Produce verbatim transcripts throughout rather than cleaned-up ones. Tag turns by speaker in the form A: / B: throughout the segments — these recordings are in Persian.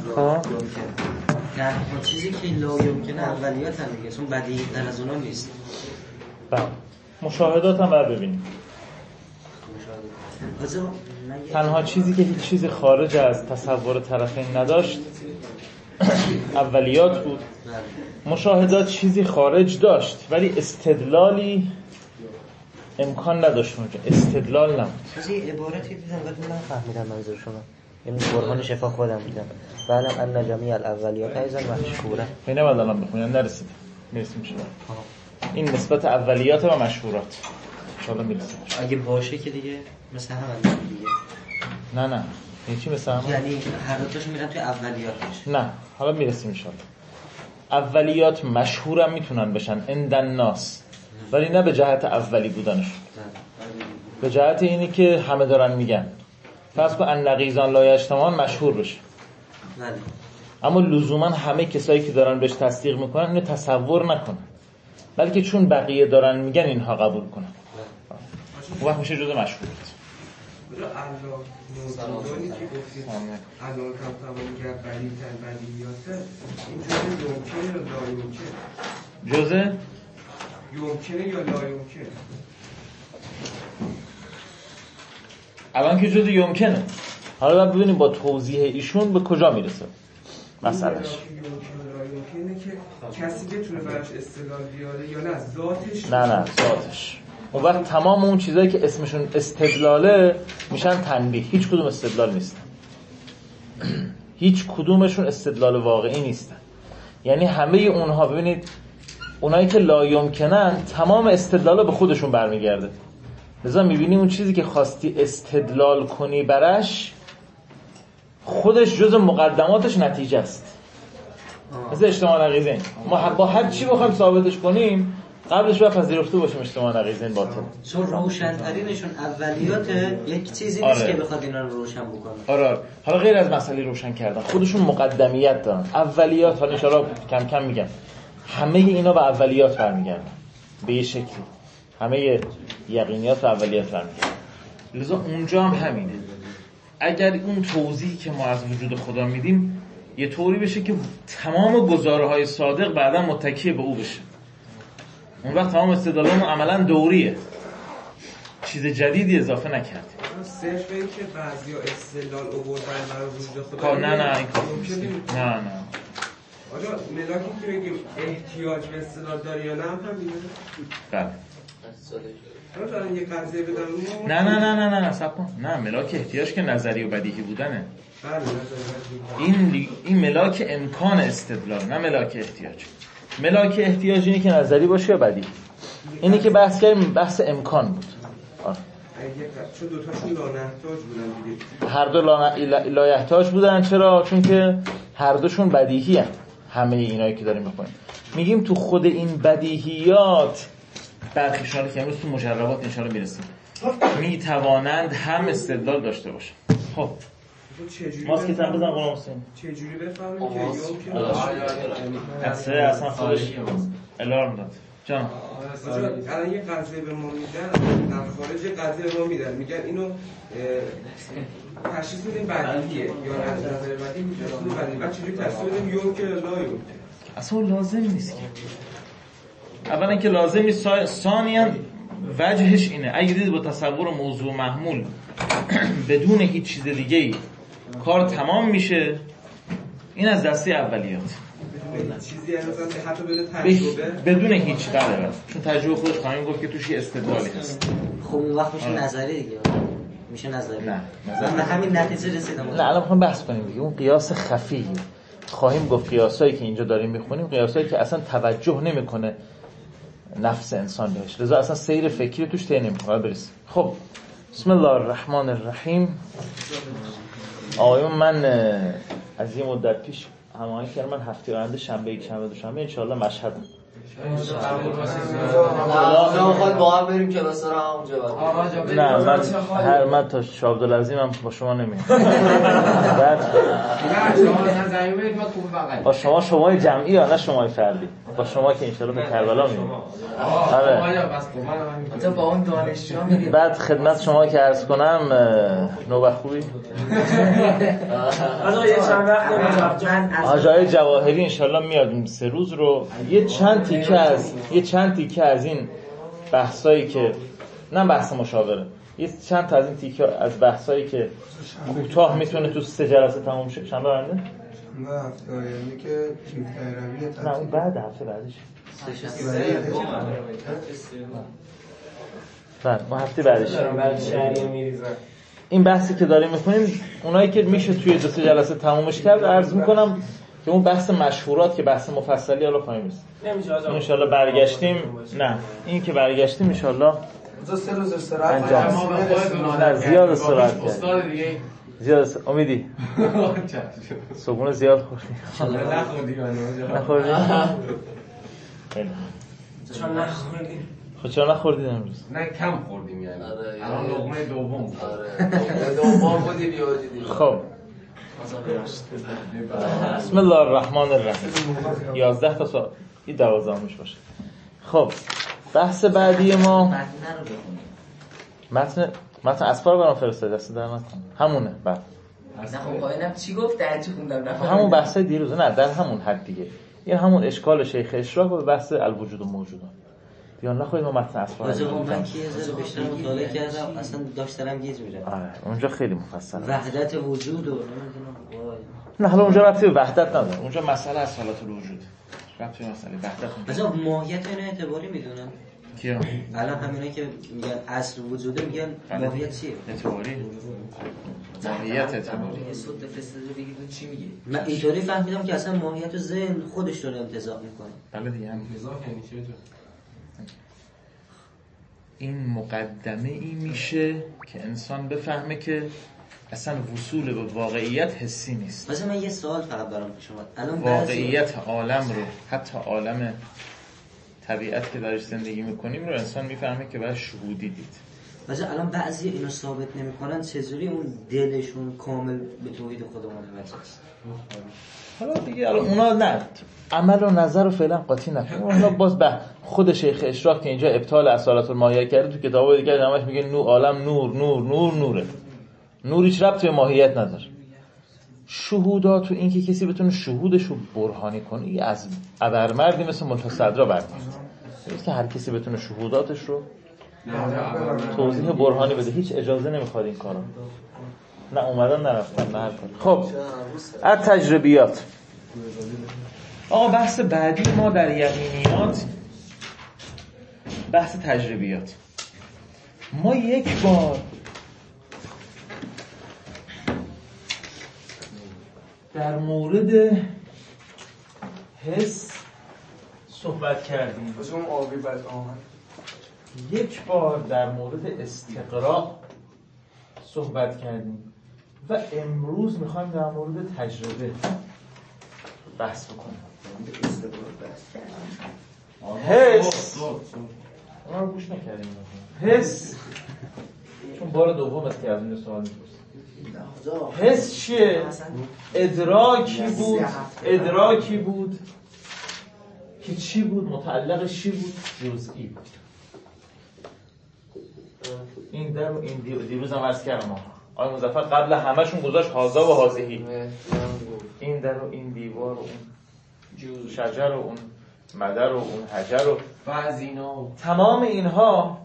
A: خب
B: نه اون چیزی که لا یمکنه اولیات هم دیگه، اون بدیهی تر از اونا نیست.
A: بله مشاهدات هم باید ببینیم. تنها چیزی که هیچ چیزی خارج از تصور طرفین نداشت اولیات بود. مشاهدات چیزی خارج داشت ولی استدلالی امکان نداشت اونجا، استدلال نبود.
C: از این عبارتی دیدم ولی من فهمیدم منظور شما، یعنی برهان شفا خودم دیدم بعدم ان جمیع الاولیات ایضا مشهوره.
A: اینه بعد الان بخونیم نرسید میرسیم شما این نسبت اولیات و مشهورات ان شاء الله میرسیم.
B: اگه باشه که دیگه مثل هم دیگه.
A: نه نه یعنی چی مثل هم؟
B: یعنی هر دو تاش میرن توی اولیاتش.
A: نه حالا میرسیم ان شاء الله. اولیات مشهور هم میتونن بشن عند الناس ولی نه به جهت اولی بودنشون، به جهت اینی که همه دارن میگن. فرض کن ان نقیضان لا یجتمعان مشهور بشه
B: بله،
A: اما لزوما همه کسایی که دارن بهش تصدیق میکنن اینو تصور نکنن، بلکه چون بقیه دارن میگن اینها قبول کنن. اون وقت میشه جزء مشهورات.
D: برای الله موجودانی که گفتید الان کم توانی که بدیهی تر بدیهیاته، این جزء یمکنه یا لا یمکنه؟
A: جزء
D: یمکنه یا لا یمکنه؟
A: الان که جزء یمکنه، حالا باید ببینیم با توضیح ایشون به کجا میرسه مسئلهش.
D: یمکنه که کسی بتونه براش استدلال بیاره یا نه ذاتش؟
A: نه نه ذاتش. اون وقت تمام اون چیزایی که اسمشون استدلاله میشن تنبیه، هیچ کدوم استدلال نیستن. هیچ کدومشون استدلال واقعی نیستن. یعنی همه اونها ببینید اونایی که لا یمکنن تمام استدلالا به خودشون برمیگرده. لذا میبینی اون چیزی که خواستی استدلال کنی برش خودش جز مقدماتش نتیجه است. مثل اجتماع نقیضین، ما با هر چی بخوایم ثابتش کنیم قبلش باید پذیرفته باشیم اجتماع نقیضین باطل.
B: چون روشن‌ترینشون اولیاته، یک چیزی نیست آره. که بخواد اینا رو روشن بکنه.
A: آره حالا غیر از مسئله روشن کردن خودشون مقدمیت دارن. اولیات حالا ان شاءالله کم کم میگم همه اینا به اولیات برمیگردن به یه شکلی، همه یقینیات به اولیات برمیگردن. لذا اونجا هم همینه. اگر اون توضیحی که ما از وجود خدا میدیم یه طوری بشه که تمام گزاره‌های صادق بعدا متکی به او بشه، اون وقت تمام استدلالمون عملاً دوریه، چیز جدیدی اضافه نکردیم.
D: صرف این که بعضیا استدلال آوردن برای وجود خدا
A: نه نه این کار نه نه
D: آجا ملاکی که بگیم احتیاج به استدلال داری یا نه هم همینه؟
A: بله.
D: آجا یه قضیه بدم
A: نه نه نه نه نه صبر کن. نه ملاک احتیاج که نظری و بدیهی بودنه.
D: بله نظری.
A: این این ملاک امکان استدلال، نه ملاک احتیاج. ملاک احتیاج اینه که نظری باشه یا بدیهی. اینی که بحث کردیم بحث امکان بود. آره.
D: چون دو تاشون لا نحتاج بودن دیگه.
A: هر دو لا, لا یحتاج بودن. چرا؟ چون که هر دوشون بدیهی هست. همه اینایی که داریم میخونیم میگیم تو خود این بدیهیات برخیشان که امروز تو مجربات انشاءالله میرسیم میتوانند هم استدلال داشته باشن. خب ماسکت هم بزن قرآن حسین.
D: چه جوری بفهمیم که یمکنه
A: اصلا اصلا خودش الارم داد جان.
D: الان یه قضیه به ما میدن، در خارج قضیه به ما میدن میگن اینو تشخیص بدیم بدیهیه یا نه نظر بدیهی میشه بدیهی، بعد چجوری تشخیص بدیم یمکنه لا یمکنه؟
A: اصلا لازم نیست که اولا که لازم نیست، ثانیاً وجهش اینه اگه دید با تصور موضوع محمول بدون هیچ چیز دیگه ای کار تمام میشه، این از دسته اولیات.
D: چیزی از حتی بدون تجربه
A: بدون هیچ قدر، چون تجربه خودش خواهیم گفت که توش یه استدلالی هست.
B: خب اون وقت میشه نظری دیگه، میشه نظری.
A: نه
B: من به همین نتیجه رسیدم.
A: نه الان میخوام بحث کنیم دیگه اون قیاس خفی. خواهیم گفت قیاسایی که اینجا داریم میخونیم قیاسایی که اصلا توجه نمیکنه نفس انسان بهش، لذا اصلا سیر فکری توش طی نمیکنه. برسیم. خب بسم الله الرحمن الرحیم. آقایون من از یه مدت پیش هماهنگ کردم، من هفته آینده شنبه یک شنبه دو شنبه ان شاء الله مشهد
E: ما خواهد با هم بریم کلاس را همونجا.
A: نه من هر من تا شاه عبدالعظیم هم با شما نمیام. بعد با شما شمای جمعی یا نه شمای فردی؟ با شما که انشالله به کربلا میریم. آره.
E: با اون دانشجوها میریم.
A: بعد خدمت شما که عرض کنم نوبت خوبی؟ آجای جواهری انشالله میاد سه روز رو یه چند تیکه از یه چند تیکه از این بحثایی که نه بحث مشاوره، یه چند تا از این تیکه از بحثایی که کوتاه میتونه تو سه جلسه تموم شه. شنبه آینده؟
D: نه هفته آینده که پیروی
A: نه اون بعد هفته بعدش. بعد ما هفته بعدش. این بحثی که داریم میکنیم اونایی که میشه توی دو سه جلسه تمومش کرد عرض میکنم که اون بحث مشهورات که بحث مفصلی حالا خواهیم رسید. ان شاء الله برگشتیم. نه این که برگشتیم ان شاء الله
D: روز سه روز استراحت
A: انجام. نه زیاد استراحت کرد. استاد دیگه زیاد است... امیدی صبحونه زیاد خوردی؟
E: نخوردی
A: نخوردی؟
E: چون نخوردی
A: خب چرا نخوردید امروز؟
F: نه کم خوردیم یعنی الان لقمه دوم.
E: آره دوم بودی بیادیدی.
A: خب بسم الله الرحمن الرحیم. یازده تا سوال این دوازدهمش باشه. خب بحث بعدی ما
E: متن رو بخونیم.
A: متن متن اسفار برام فرستاد دست در نکن. همونه بعد
E: نه خب پایینم چی گفت درچی خوندم نفهمیدم.
A: همون بحث دیروز نه در همون حد دیگه. این همون اشکال شیخ اشراق و بحث الوجود و موجودان. بیان نخواهید ما متن اسفار
B: رو من که از بیشتر مطالعه کردم اصلا داشتم گیج می‌رم.
A: آره اونجا خیلی مفصله.
B: وحدت وجود و نمیدونم وای.
A: نه حالا اونجا ربطی به وحدت نداره. اونجا مسئله از حالات الوجود. ربطی به مسئله وحدت
B: مثلا ماهیت اینا اعتباری میدونن.
A: کیا؟
B: الان همینایی که میگن اصل وجوده میگن ماهیت چیه؟
A: اعتباری. ماهیت اعتباری.
E: یه صوت فرستاده بگید چی میگه؟
B: من اینطوری فهمیدم که اصلا ماهیت و ذهن خودش داره امتزاج میکنه.
A: بله دیگه
F: امتزاج یعنی چه؟
A: این مقدمه ای میشه که انسان بفهمه که اصلا وصول به واقعیت حسی نیست.
B: مثلا من یه سوال فقط برام پیش اومد. الان
A: واقعیت عالم رو، حتی عالم طبیعت که درش زندگی میکنیم رو انسان میفهمه که باید شهودی دید.
B: مثلا الان بعضی اینو ثابت نمیکنن، چجوری اون دلشون کامل به توحید خودمون متوجه است؟
A: حالا دیگه الان اونا نه عمل و نظر رو فعلا قاطی نکنیم. حالا باز به خود شیخ اشراق که اینجا ابطال اصالت الماهیت کرده تو کتابای دیگه همش میگه نور عالم نور نور نور نوره. نور هیچ ربطی به ماهیت نداره. شهودات و این که کسی بتونه شهودش رو برهانی کنه از ابرمردی مثل ملک صدرا برمیاد. که هر کسی بتونه شهوداتش رو توضیح برهانی بده. هیچ اجازه نمیخواد این کارا. نه اومدن نرفتن نه هر کاری. خب از تجربیات آقا بحث بعدی ما در یقینیات بحث تجربیات. ما یک بار در مورد حس صحبت کردیم.
D: بس اون آبی بعد آمد.
A: یک بار در مورد استقراء صحبت کردیم و امروز میخوایم در مورد تجربه بحث بکنیم. حس اونا رو گوش نکردیم. حس چون بار دوم است که از این سوال میپرسیم. حس چیه؟ ادراکی بود ادراکی بود که چی بود؟ متعلق چی بود؟ جزئی بود. این در و این دیروز هم عرض کردم آقای مظفر قبل همشون گذاشت هازا و هازهی. این در و این دیوار و اون شجر و اون مدر و اون حجر و
F: فازینا
A: تمام اینها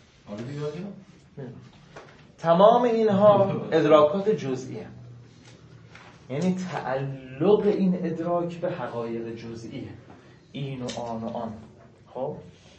A: تمام اینها ادراکات جزئیه. یعنی تعلق این ادراک به حقایق جزئیه. این و آن و آن. خب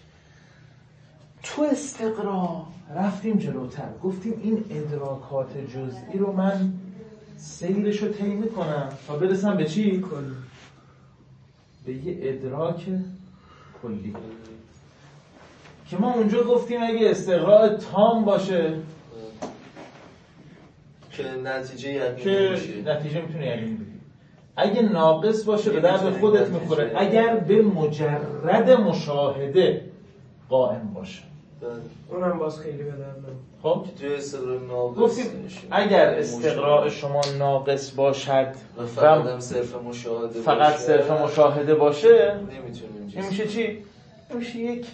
A: تو استقرا رفتیم جلوتر گفتیم این ادراکات جزئی رو من سیرش رو طی میکنم تا برسم به چی؟ کل. به یه ادراک کلی که ما اونجا گفتیم اگه استقرا تام باشه
E: که نتیجه یقینی
A: که
E: میشه.
A: نتیجه میتونه یقینی بگیره. اگه ناقص باشه به درد خودت میخوره، اگر به مجرد مشاهده قائم باشه
D: اونم باز خیلی به درد
A: خب
E: توی استقراء ناقص
A: گفتیم اگر استقراء شما ناقص باشد
E: و فقط هم صرف مشاهده
A: فقط
E: باشه
A: صرف مشاهده باشه
E: نمیتونیم
A: این میشه چی؟ این میشه یک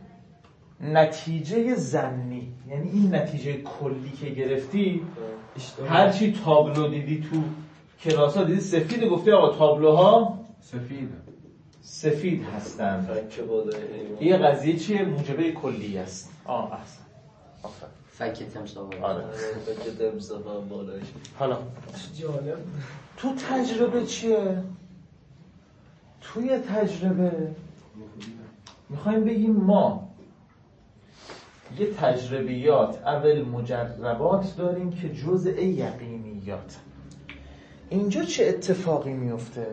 A: نتیجه ظنی، یعنی این نتیجه کلی که گرفتی هرچی تابلو دیدی تو کلاس ها دیدی سفید گفتی آقا تابلوها
F: سفید
A: سفید هستن.
E: فکر بالای
A: یه قضیه چیه؟ موجبه کلی است. آه احسن آفرین.
B: فکر تمساح.
A: آره
E: فکر تمساح هم بالایش.
A: حالا
D: جالب
A: تو تجربه چیه؟ توی تجربه میخوایم بگیم ما یه تجربیات اول مجربات داریم که جزء یقینیات. اینجا چه اتفاقی میفته؟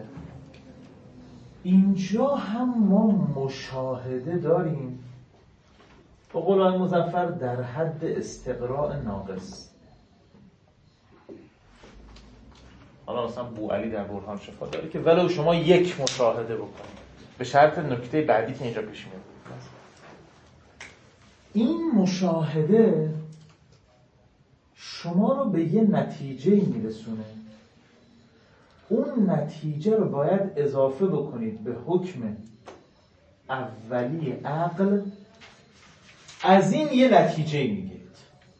A: اینجا هم ما مشاهده داریم به قول آقای مظفر در حد استقراء ناقص. حالا مثلا بوعلی در برهان شفا داره که ولو شما یک مشاهده بکنید به شرط نکته بعدی که اینجا پیش میاد. این مشاهده شما رو به یه نتیجه میرسونه، اون نتیجه رو باید اضافه بکنید به حکم اولی عقل، از این یه نتیجه میگیرید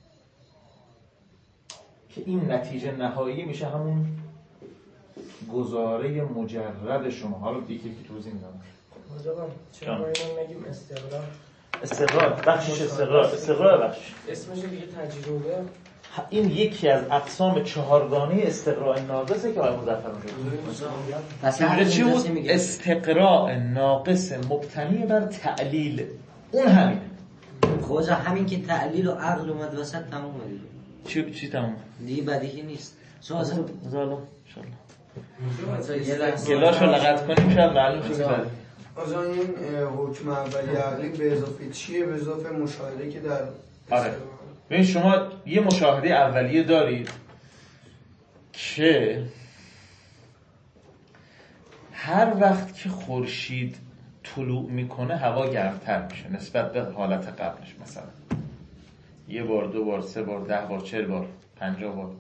A: که این نتیجه نهایی میشه همون گزاره مجرد شما. حالا دیگه که توضیح میدم
D: آقا چرا ما اینو نگیم استقرار
A: استقرار بخشش استقرار استقرار بخش
D: اسمش دیگه تجربه.
A: این یکی از اقسام چهارگانه استقراء ناقصه که آقای مظفر میگه.
B: مثلا
A: چی بود؟ استقراء ناقص مبتنی بر تعلیل. اون همینه.
B: خوزا همین که تعلیل و عقل اومد وسط تمومه دیگه.
A: چی چی تموم؟
B: دیگه بدیهی نیست. سازم
A: زالو انشالله گلاشو لغت کنیم شاید معلوم شه که
G: از این حکم اولی عقلی به اضافه چیه؟ به اضافه مشاهده که در
A: آره ببین شما یه مشاهده اولیه دارید که هر وقت که خورشید طلوع میکنه هوا گرمتر میشه نسبت به حالت قبلش. مثلا یه بار دو بار سه بار ده بار چهل بار پنجاه بار.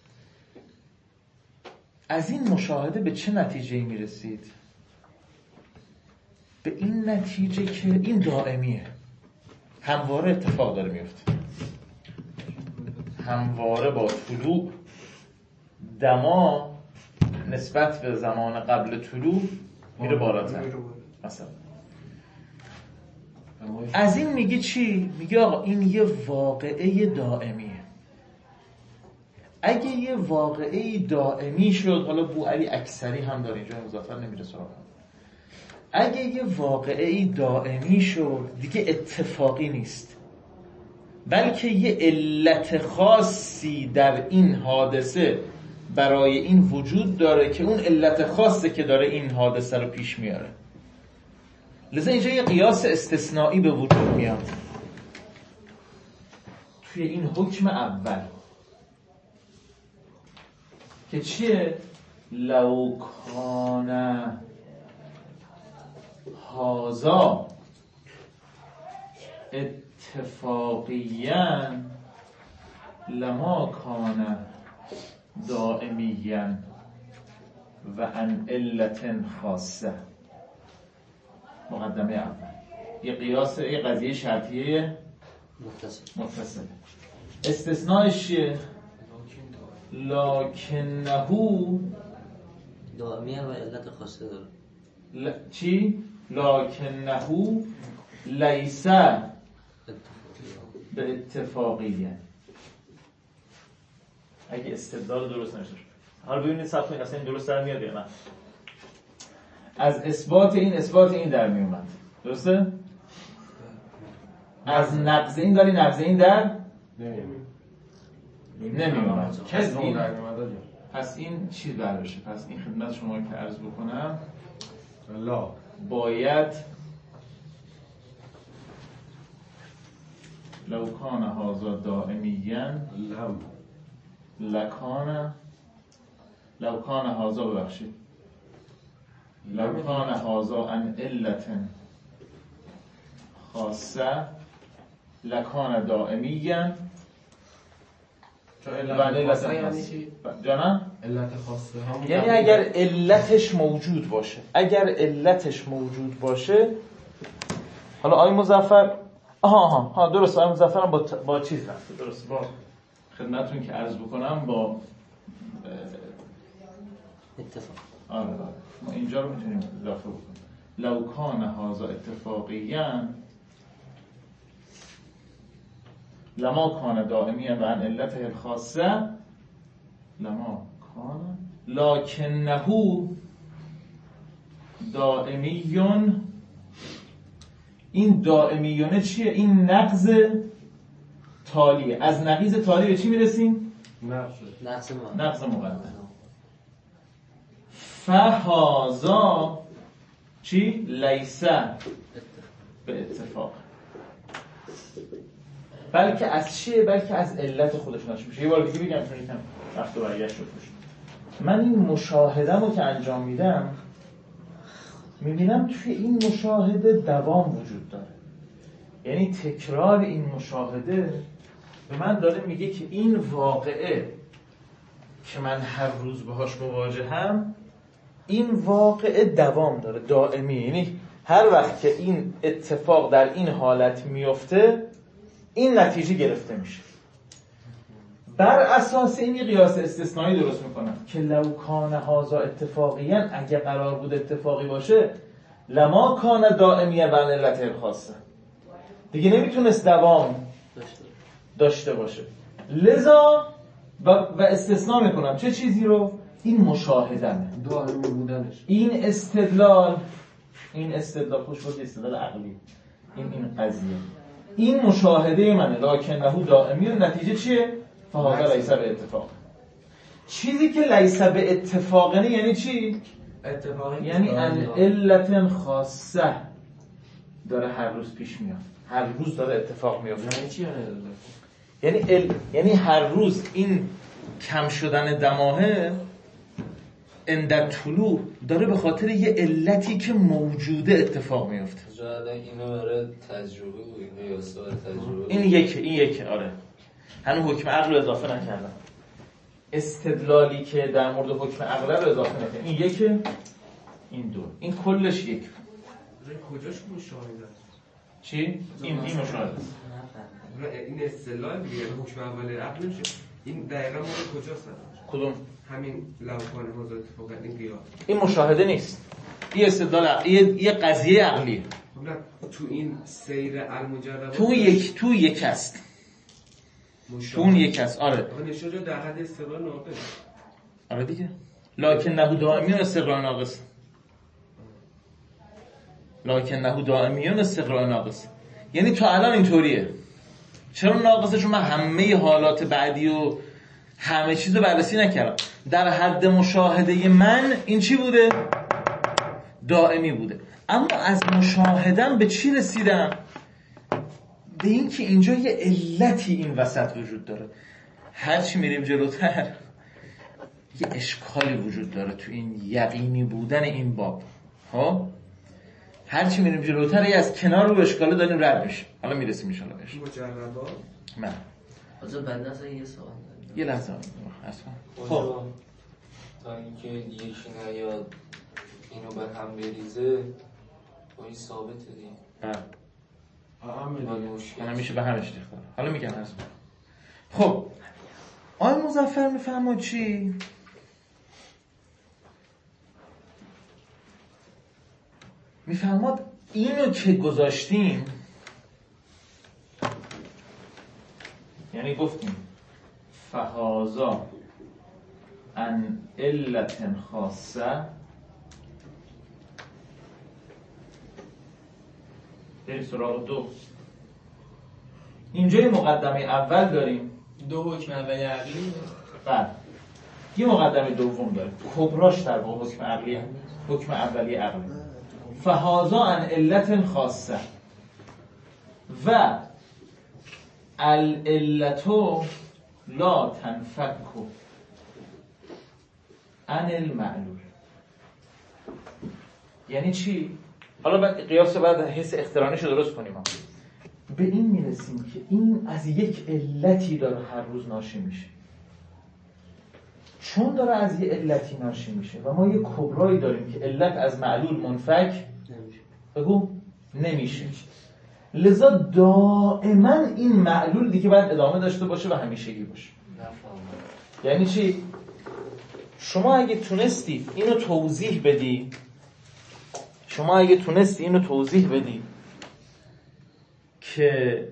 A: از این مشاهده به چه نتیجه میرسید؟ به این نتیجه که این دائمیه، همواره اتفاق داره میفته، همواره با طلوع دما نسبت به زمان قبل طلوع میره بالاتر. مثلا از این میگه چی؟ میگه آقا این یه واقعه دائمیه. اگه یه واقعه دائمی شد، حالا بوعلی اکثری هم داره اینجا مظفر نمیره سراغ، اگه یه واقعه دائمی شد دیگه اتفاقی نیست، بلکه یه علت خاصی در این حادثه برای این وجود داره که اون علت خاصه که داره این حادثه رو پیش میاره. لذا اینجا یه قیاس استثنایی به وجود میاد توی این حکم اول که چیه؟ لو کان هذا اتفاقیاً لما کان دائمیاً و عن علت خاصه. مقدمه اول یه قیاس، یه قضیه شرطیه متصل. استثناءش چیه؟ لکنه
B: دائمیه و علت خاصه داره.
A: ل... چی؟ لکنه لیس به اتفاقیه. اگه استدلال درست نشه، حالا ببینید صفحه این اصلا این درست در میاد یا نه. از اثبات این اثبات این در میومد، درسته؟ از نقض این داری نقض این در نمیومد. پس این پس این چی برداشه؟ پس این خدمت شما که عرض بکنم لا باید لو کان هذا دائمیاً لم لکان لو کان هذا ببخشید لو کان هذا عن علت خاصه لکان دائمیا.
F: علت خاصه یعنی چی؟
A: جانم؟
F: علت خاصه همون
A: یعنی اگر علتش موجود باشه، اگر علتش موجود باشه. حالا آقای مظفر آها آها ها درست، آقای مظفر هم با ت... با چیز رفته، درست، با خدمتتون که عرض بکنم با
B: اتفاق.
A: آره آره ما اینجا رو میتونیم اضافه بکنیم. لو کان هذا اتفاقیاً لما کان دائمیا و عن علته الخاصه لما کان لکنه دائمیون. این دائمیونه چیه؟ این نقض تالیه. از نقیض تالی به چی میرسیم؟
B: نقص مقدم.
A: نقض مقدم. فهذا چی؟ لیسه به اتفاق، بلکه از چیه؟ بلکه از علت خودش ناشی میشه. یه بار دیگه بگم چون یکم رفت و برگشت شد. من این مشاهده‌مو که انجام میدم میبینم توی این مشاهده دوام وجود داره. یعنی تکرار این مشاهده به من داره میگه که این واقعه که من هر روز باهاش مواجهم، این واقعه دوام داره، دائمی. یعنی هر وقت که این اتفاق در این حالت میفته این نتیجه گرفته میشه. بر اساس این قیاس استثنایی درست میکنم که لو کان هذا اتفاقیاً، اگه قرار بود اتفاقی باشه، لما کان دائمیه و علت الخاصه، دیگه نمیتونست دوام داشته باشه. لذا و, و استثناء میکنم چه چیزی رو؟ این مشاهدمه،
F: دائمی بودنش.
A: این استدلال، این استدلال خوش بود، استدلال عقلی، این این قضیه، این مشاهده منه. لکنه دائمی و نتیجه چیه؟ فهذا لیس به اتفاق. چیزی که لیس به اتفاقه یعنی چی؟
F: اتفاقی
A: یعنی ان علت خاصه داره هر روز پیش میاد، هر روز داره اتفاق میفته.
F: یعنی چی؟
A: یعنی ال... یعنی هر روز این کم شدن دماهه اندر طلوع داره به خاطر یه علتی که موجوده اتفاق میفته.
E: جاده اینو برای تجربه و این قیاس برای تجربه.
A: این یکی این یکی آره. هنوز حکم عقل رو اضافه نکردم. استدلالی که در مورد حکم عقل رو اضافه نکردم. این یکی، این دو. این کلش یک.
D: کجاش مشاهده است؟
A: چی؟ این این مشاهده است.
D: این اصطلاح دیگه حکم اول عقل میشه. این دقیقاً مورد کجاست؟
A: کدوم؟
D: همین لوکان هذا اتفاقا این قیاس. این
A: مشاهده نیست. این استدلال یه یه قضیه عقلیه.
D: تو این سیر المجرد
A: تو یک تو یک است. تو اون یک است. آره.
D: نشون در حد استقرار ناقص.
A: آره دیگه. لکن نه دائمیون استقرار ناقص. لکن نه دائمیون استقرار ناقص. یعنی تا الان اینطوریه. چرا ناقصه؟ چون من همه حالات بعدی و همه چیز رو بررسی نکردم. در حد مشاهده من این چی بوده؟ دائمی بوده. اما از مشاهدم به چی رسیدم؟ به این که اینجا یه علتی این وسط وجود داره. هرچی میریم جلوتر یه اشکالی وجود داره تو این یقینی بودن این باب. ها؟ هرچی میریم جلوتر یه از کنار رو اشکاله داریم رد میشه. حالا میرسیم ان شاءالله بهش.
D: مجربات.
A: من.
E: آجا بنده اصلا یه سوال دارم.
A: یه لحظه اصلا. خب
E: تا اینکه یکی نیاد اینو به هم بریزه با این ثابته دیگه.
A: بله.
E: آه
A: همیشه به همش اختلاف. حالا میگم اصلا. خب آقای مظفر میفهمه چی؟ میفهماد اینو که گذاشتیم، یعنی گفتیم فهازا ان علت خاصه، بریم سراغ دو. اینجا یه مقدمه اول داریم،
F: دو حکم اولی عقلی.
A: بعد یه مقدمه دوم داریم، کبراش در واقع حکم عقلی، حکم اولی عقلی. فهازا عن علت خاصه و العلتو لا تنفک عن المعلول. یعنی چی؟ حالا بعد قیاس بعد حس اقترانیشو درست کنیم. هم. به این میرسیم که این از یک علتی داره هر روز ناشی میشه. چون داره از یک علتی ناشی میشه و ما یک کبرایی داریم که علت از معلول منفک بگو نمیشه. لذا دائما این معلول دیگه باید ادامه داشته باشه و همیشگی باشه. یعنی چی؟ شما اگه تونستی اینو توضیح بدی شما اگه تونستی اینو توضیح بدی که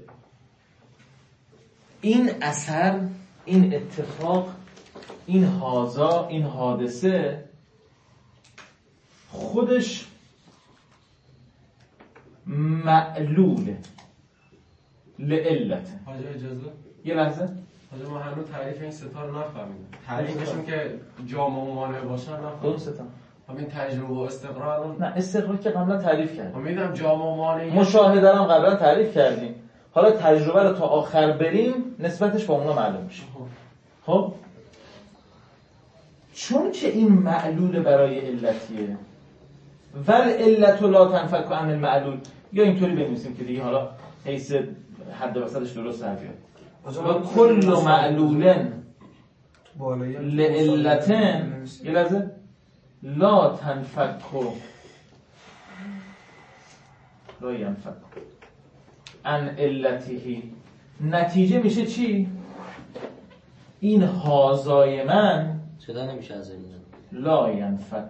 A: این اثر، این اتفاق، این هازا، این حادثه خودش معلوله لعلته.
F: حاجی اجازه؟
A: یه لحظه
F: حاجی ما هنوز تعریف این ستا رو نفهمیدیم. تعریفشون که جامع و مانع باشن نفهمیدیم.
A: دو ستا
F: همین تجربه و استقرار الان
A: نه استقرار که قبلا تعریف کردیم.
F: امیدم جامع و مانع
A: مشاهده هم قبلا تعریف کردیم. حالا تجربه رو تا آخر بریم نسبتش با اونا معلوم میشه. خب چون که این معلول برای علتیه ول علت لا تنفک عن المعلول، یا اینطوری بنویسیم که دیگه حالا حیث حد وسطش درست در بیاد. و کل معلولن لعلتن یه لحظه لا تنفک لا ینفک عن علته. نتیجه میشه چی؟ این هازای من
B: صدا نمیشه از این
A: لا ینفک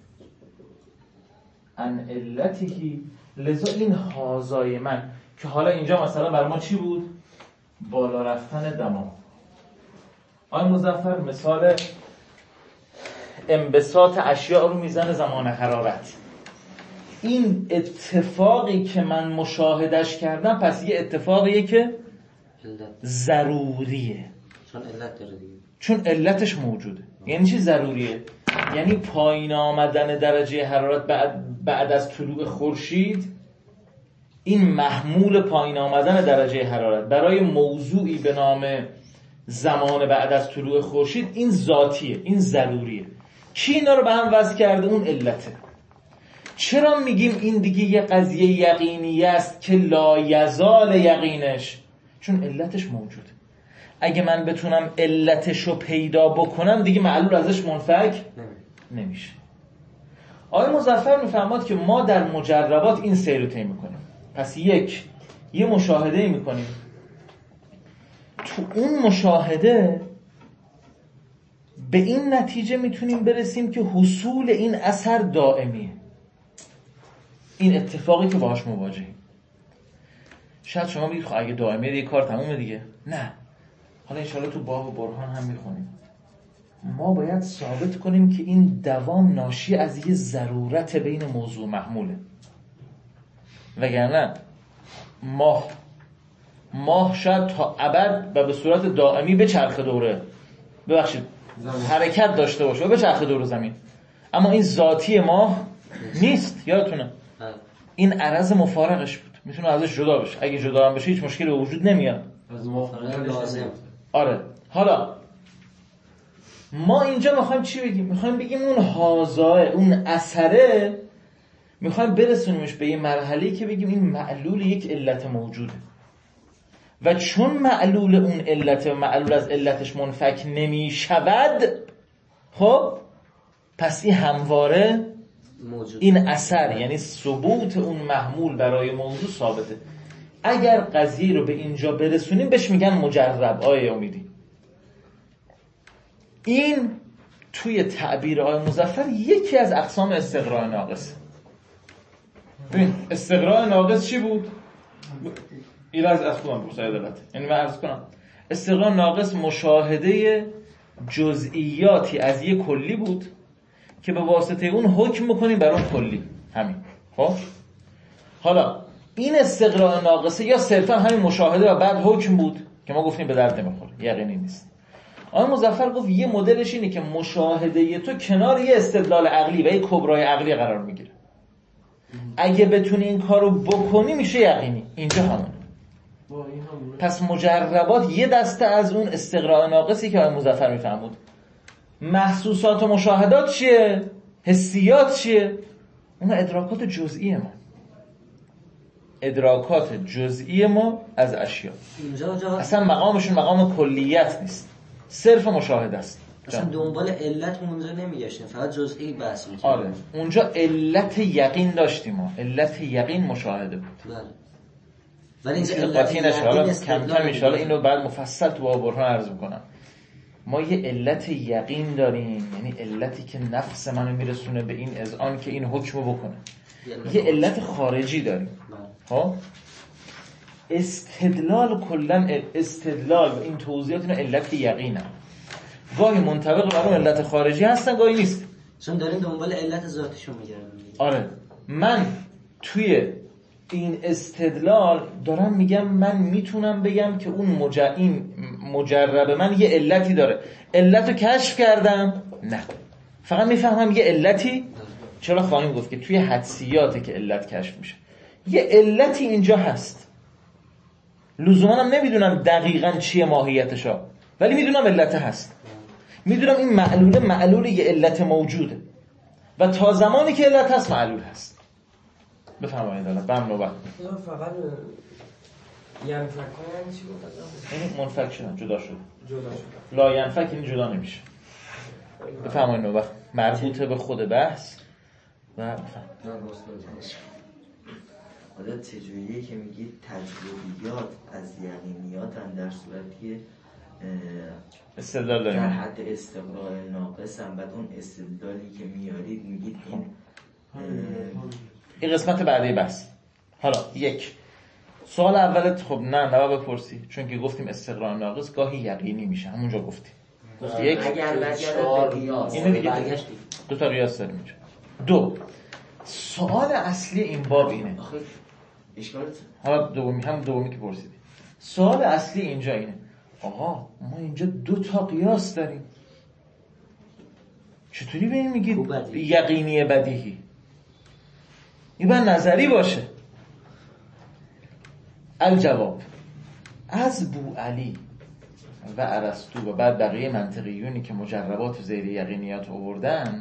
A: عن علته. لذا این هازای من که حالا اینجا مثلا برای ما چی بود؟ بالا رفتن دما. آقای مظفر مثال انبساط اشیاء رو میزنه زمان حرارت. این اتفاقی که من مشاهدش کردم پس یه اتفاقیه که ضروریه،
B: چون علت داره دیگه،
A: چون علتش موجوده. یعنی چی ضروریه؟ یعنی پایین آمدن درجه حرارت بعد, بعد از طلوع خورشید، این محمول پایین آمدن درجه حرارت برای موضوعی به نام زمان بعد از طلوع خورشید، این ذاتیه، این ضروریه. کی اینا رو به هم وصل کرده؟ اون علته. چرا میگیم این دیگه یه قضیه یقینی است که لا یزال یقینش؟ چون علتش موجوده. اگه من بتونم علتشو پیدا بکنم دیگه معلول ازش منفک نمیشه. آقای مظفر میفرماد که ما در مجربات این سیر رو طی میکنیم. پس یک یه مشاهده میکنیم، تو اون مشاهده به این نتیجه میتونیم برسیم که حصول این اثر دائمیه، این اتفاقی که باهاش مواجهیم. شاید شما بگید خب اگه دائمیه دیگه کار تمومه دیگه. نه، حالا انشاءالله تو باب و برهان هم میخونیم. ما باید ثابت کنیم که این دوام ناشی از یه ضرورت بین موضوع محموله، وگرنه ماه ماه شاید تا ابد و به صورت دائمی به چرخ دوره ببخشید زمین. حرکت داشته باشه و به چرخ دور زمین، اما این ذاتی ماه نیست. یادتونه این عرض مفارقش بود، میتونه ازش جدا بشه. اگه جدا هم بشه هیچ مشکلی به وجود نمیاد.
F: از مفارقه لازم.
A: آره. حالا ما اینجا میخوایم چی بگیم؟ میخوایم بگیم اون حاضاه، اون اثره، میخوایم برسونیمش به یه مرحله‌ای که بگیم این معلول یک علت موجوده و چون معلول اون علت و معلول از علتش منفک نمی شود، خب پس این همواره موجود. این اثر یعنی ثبوت اون محمول برای موضوع ثابته. اگر قضیه رو به اینجا برسونیم بهش میگن مجرب. آیه امیدی این توی تعبیر آقای مظفر یکی از اقسام استقراء ناقص. ببین استقراء ناقص چی بود؟ این از از خودم بسید دلت، یعنی من عرض کنم استقراء ناقص مشاهده جزئیاتی از یک کلی بود که به واسطه اون حکم میکنیم بر اون کلی. همین. خب حالا این استقراء ناقصه یا صرفا همین مشاهده و بعد حکم بود که ما گفتیم به درد نمیخوره، یقینی نیست. آقای مظفر گفت یه مدلش اینه که مشاهده تو کنار یه استدلال عقلی و یه کبرای عقلی قرار میگیره. اگه بتونی این کارو بکنی میشه یقینی. اینجا همونه. پس مجربات یه دسته از اون استقراء ناقصی که آقای مظفر میفهمود. محسوسات و مشاهدات چیه؟ حسیات چیه؟ اون ادراکات جزئی ما، ادراکات جزئی ما از اشیا. اصلا مقامشون مقام کلیت نیست، صرف مشاهده است.
B: اصلا دنبال علت اونجا نمیگشتیم، فقط جزئی بحث می‌کردیم.
A: آره اونجا علت یقین داشتیم ما، علت یقین مشاهده بود.
B: بله. ولی اینجا
A: علت یقین کم کم ان شاء الله اینو بعد مفصل تو باب برهان عرض می‌کنم. ما یه علت یقین داریم، یعنی علتی که نفس منو میرسونه به این اذعان که این حکمو بکنه. یه علت خارجی داریم. ها استدلال کلا استدلال و این توضیحات اینا علت یقینه. گاهی منطبق بر اون علت خارجی هستن، گاهی نیست.
B: چون داریم دنبال علت ذاتیشون میگردیم.
A: آره من توی این استدلال دارم میگم من میتونم بگم که اون مج... این مجرب من یه علتی داره. علت رو کشف کردم؟ نه. فقط میفهمم یه علتی. چرا خواهیم گفت که توی حدسیاته که علت کشف میشه. یه علتی اینجا هست. لزوما هم نمیدونم دقیقاً چیه ماهیتشا، ولی میدونم علت هست. میدونم این معلوله معلول یه علت موجوده و تا زمانی که علت هست معلول هست. بفرمایید حالا بم نوبت.
F: فقط ینفک یعنی چی بود؟
A: یعنی منفک شدن، جدا شد.
F: جدا شد.
A: لا ینفک این جدا نمیشه. بفرمایید نوبت. مربوطه به خود بحث و بفرمایید.
H: حالا چجوریه که میگید تجربیات از یقینیاتن در صورتی
A: استدلال داریم
H: در حد استقراء ناقص هم، بعد اون استدلالی که میارید میگید این
A: این قسمت بعدی بس. حالا یک سوال اولت خب نه نباید بپرسی، چون که گفتیم استقراء ناقص گاهی یقینی میشه، همونجا گفتیم. یک
H: اگر برگرد به قیاس
A: دو تا قیاس داریم اینجا. دو سوال اصلی این باب اینه.
H: اشکالت
A: حالا دومی هم دومی که پرسیدی. سوال اصلی اینجا اینه. آقا ما اینجا دو تا قیاس داریم، چطوری به این میگید یقینی بدیهی؟ این باید نظری باشه. الجواب از بوعلی و ارسطو و بعد بقیه منطقیونی که مجربات زیر یقینیات آوردن،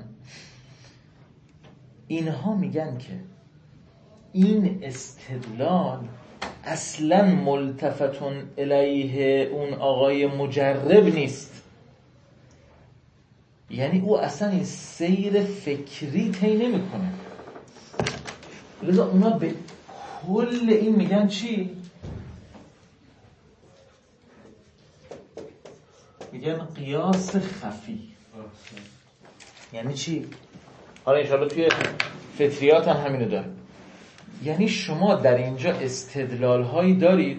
A: اینها میگن که این استدلال اصلا ملتفتون الیه اون آقای مجرب نیست. یعنی او اصلا این سیر فکری طی نمیکنه. لذا اونا به کل این میگن چی؟ میگن قیاس خفی. یعنی چی؟ حالا انشاءالله توی فطریات هم همینو داره. یعنی شما در اینجا استدلال هایی دارید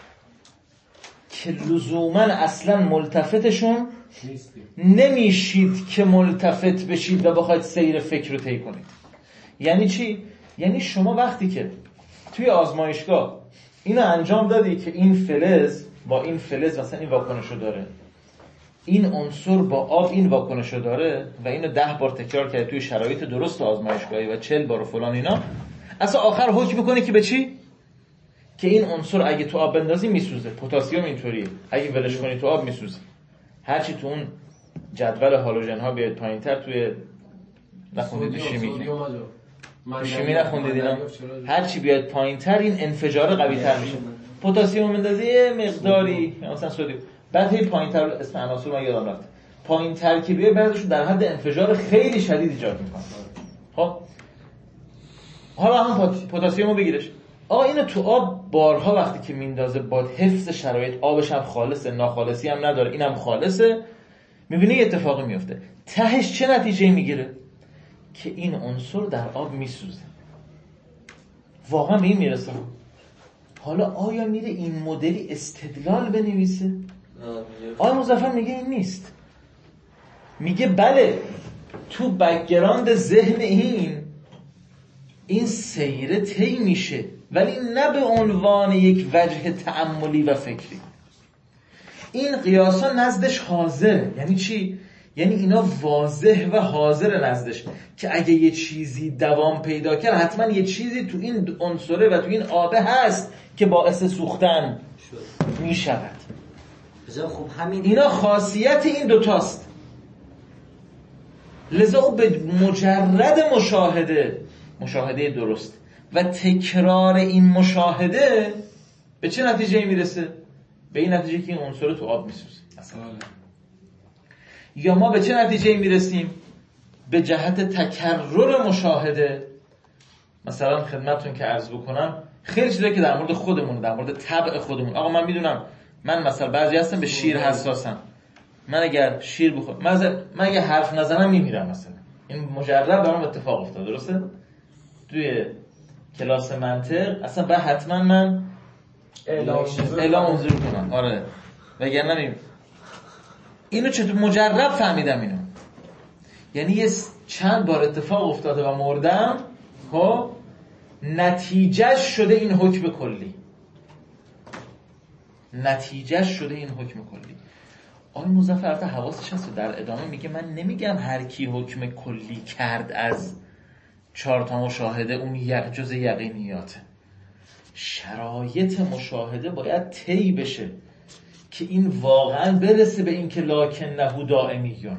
A: که لزوما اصلا ملتفتشون نمیشید که ملتفت بشید و بخواید سیر فکر رو طی کنید. یعنی چی؟ یعنی شما وقتی که توی آزمایشگاه اینو انجام دادی که این فلز با این فلز مثلا این واکنشو داره، این عنصر با آب این واکنشو داره و اینو ده بار تکرار کرد توی شرایط درست آزمایشگاهی و چهل بار و فلان اینا، اصلا آخر حکم میکنه که به چی؟ که این عنصر اگه تو آب بندازی میسوزه. پتاسیم اینطوریه، اگه ولش کنی تو آب میسوزه. هرچی تو اون جدول هالوژن ها بیاد پایینتر، توی نخوندید شیمی شیمی نخوندید اینا، هرچی بیاد پایینتر این انفجار قوی تر میشه. پتاسیم بندازی یه مقداری مثلا سدیم، بعد هی پایینتر اسم عناصر من یادم رفت، پایینتر که بیاد بعدشون در حد انفجار خیلی شدید ایجاد میکنه. خب حالا هم پتاسیم رو بگیرش، آقا اینو تو آب بارها وقتی که میندازه با حفظ شرایط، آبش هم خالصه، ناخالصی هم نداره، اینم خالصه، میبینه یه اتفاقی میفته. تهش چه نتیجه میگیره؟ که این عنصر در آب میسوزه. واقعا به این میرسه. حالا آیا میره این مدلی استدلال بنویسه؟ آیا مظفر میگه این نیست؟ میگه بله تو بک‌گراند ذهن این این سیره طی میشه، ولی نه به عنوان یک وجه تأملی و فکری. این قیاسا نزدش حاضر. یعنی چی؟ یعنی اینا واضح و حاضر نزدش که اگه یه چیزی دوام پیدا کرد حتما یه چیزی تو این عنصره و تو این آبه هست که باعث سوختن میشود.
B: خب همین
A: اینا خاصیت این دوتاست. لذا او به مجرد مشاهده مشاهده درست و تکرار این مشاهده به چه نتیجه میرسه؟ به این نتیجه که این عنصر تو آب میسوزه مثلا. یا ما به چه نتیجه میرسیم؟ به جهت تکرر مشاهده. مثلا خدمتتون که عرض بکنم خیلی چیزایی که در مورد خودمون، در مورد طبع خودمون، آقا من میدونم من مثلا بعضی هستم به شیر حساسم، من اگر شیر بخورم من, من اگر حرف نزنم میمیرم مثلا. این مجرد برام اتفاق افتاد، درسته؟ توی کلاس منطق اصلا باید حتما من اعلام حضور کنم، آره، وگرنه نمیم. اینو چطور مجرد فهمیدم اینو؟ یعنی یه چند بار اتفاق افتاده و مردم، خب نتیجه شده این حکم کلی، نتیجه شده این حکم کلی. آقای مظفر البته حواسش هست، در ادامه میگه من نمیگم هر کی حکم کلی کرد از چهار تا مشاهده اون یک جز یقینیاته. شرایط مشاهده باید طی بشه که این واقعا برسه به این که لکنه دائمیون.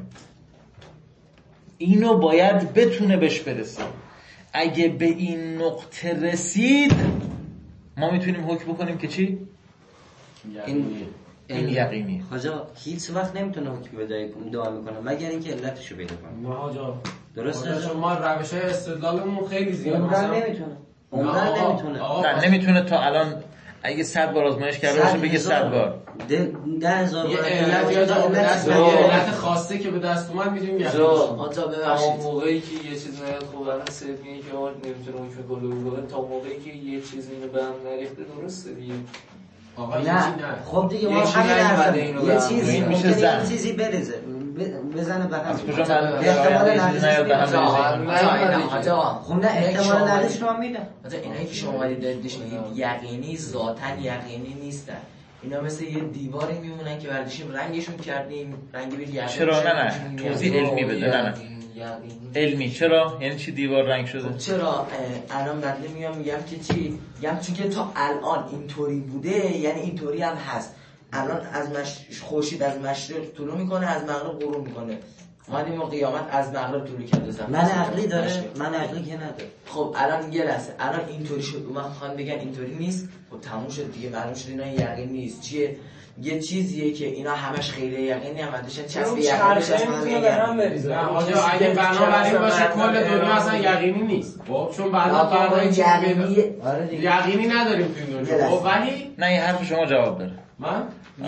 A: اینو باید بتونه بهش برسه. اگه به این نقطه رسید ما میتونیم حکم بکنیم که چی؟
B: این
A: این یقینی.
B: حاجا هیچ وقت نمیتونه حکم بدایی دعا میکنه مگر اینکه علتشو پیدا کنه.
F: نه حاجا
B: درسته
F: حاجا ما روش های استدلالمون خیلی زیاد
B: عمرن نمیتونه عمرن نمیتونه
A: نه نمیتونه تا الان اگه صد بار آزمایش کرده باشه بگه صد بار
B: ده هزار
F: یه
B: بار
F: علت یا دست علت خاصه که به دست اومد میدونیم یعنی
E: آتا ببخشید تا موقعی که یه چیز نیاد خب الان صرف اینه که آقا نمیتونه حکم کلی بکنه تا موقعی که یه چیزی اینو به هم نریخته درسته دیگه.
F: آقا
B: نه خب دیگه ما همین حرف یه چیزی میشه یه چیزی بریزه بزنه به هم
A: از کجا من احتمال
B: نیاد
A: به هم
B: بریزه. خب نه احتمال نداشت رو هم میده.
I: حتی اینایی که شما اومدید دادیش میگید یقینی ذاتن یقینی نیستن. اینا مثل یه دیواری میمونن که برداشتیم رنگشون کردیم رنگ بید یقینی.
A: چرا نه نه توضیح علمی بده. نه نه علمی چرا؟ یعنی چی دیوار رنگ شده؟
I: خب چرا الان بنده میام میگم که چی؟ میگم چون که تا الان اینطوری بوده یعنی اینطوری هم هست. الان از مش... خورشید از مشرق طلوع میکنه از مغرب غروب میکنه. اومدیم و قیامت از مغرب طلوع کرده زمین.
B: من عقلی داره من عقلی که نداره.
I: خب الان یه لحظه الان اینطوری شد من خواهم بگن اینطوری نیست. خب تموم شد دیگه معلوم شد اینا یقین نیست. چیه؟ یه چیزیه که اینا همش خیلی یقینی هم داشتن چسب یقینش
F: اصلا برام بریزه. حاجا اگه بنابراین باشه کل دنیا اصلا یقینی نیست. خب چون بعدا
I: یقینی
F: یقینی نداریم تو این دنیا. خب ولی
A: نه این حرف شما جواب داره.
F: من